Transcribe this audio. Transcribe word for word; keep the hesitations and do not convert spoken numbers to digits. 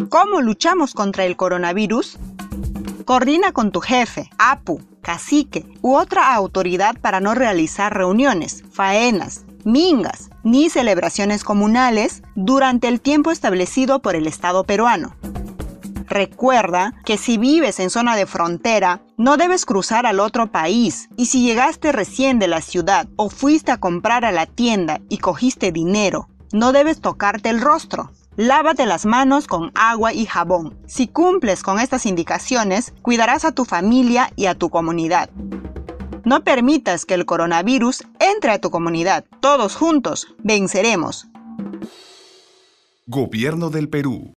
¿Cómo luchamos contra el coronavirus? Coordina con tu jefe, apu, cacique u otra autoridad para no realizar reuniones, faenas, mingas ni celebraciones comunales durante el tiempo establecido por el Estado peruano. Recuerda que si vives en zona de frontera, no debes cruzar al otro país, y si llegaste recién de la ciudad o fuiste a comprar a la tienda y cogiste dinero, no debes tocarte el rostro. Lávate las manos con agua y jabón. Si cumples con estas indicaciones, cuidarás a tu familia y a tu comunidad. No permitas que el coronavirus entre a tu comunidad. Todos juntos venceremos. Gobierno del Perú.